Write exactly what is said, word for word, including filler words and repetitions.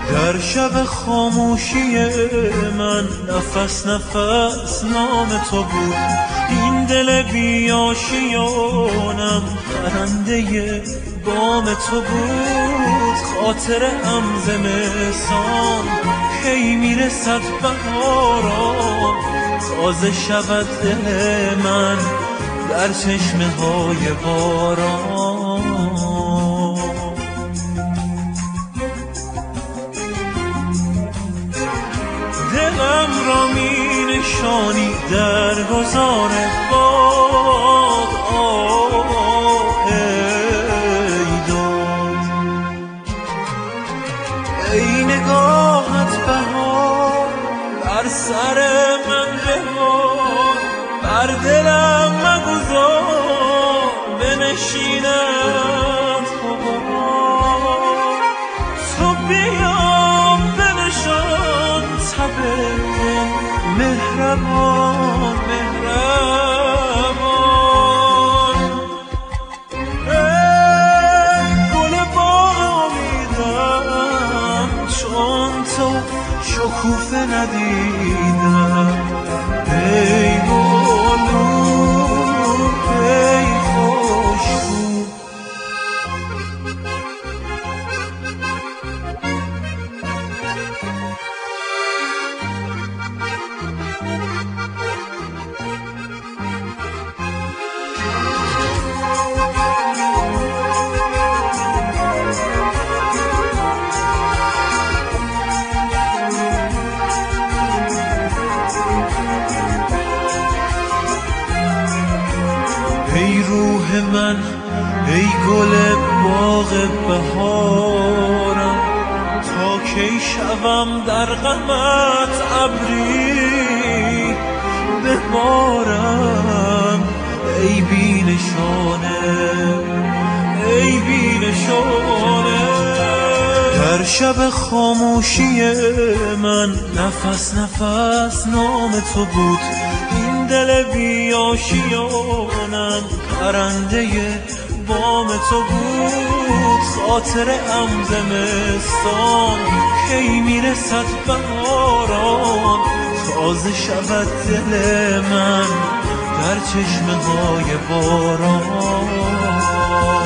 در شب خاموشی من نفس نفس نام تو بود. این دل بیاشیانم پرنده بام تو بود. خاطرم زمستان کی میرسد بهاران، تازه شود دل من در چشمه های باران. دلم را می نشانی در گذار باد، آه ای داد، ای نگاهت بهار بر سر من بهار، بر دلم مگذار بنشیند غبار. تو بیا بنشان تب مهربان مهربان. ای گل باغ امیدم چون تو شکوفه ندیدم. ای گلو ای خوشبو، ای روح من ای گل باغ بهارم، تا کی شوم در غمت ابری ببارم. ای بی نشانه ای بی نشانه، در شب خاموشی من نفس نفس نام تو بود. این دل بیاشیانم پرنده بام تو بود. خاطرم زمستان کی میرسد بهاران، تازه شود دل من در چشمه های باران.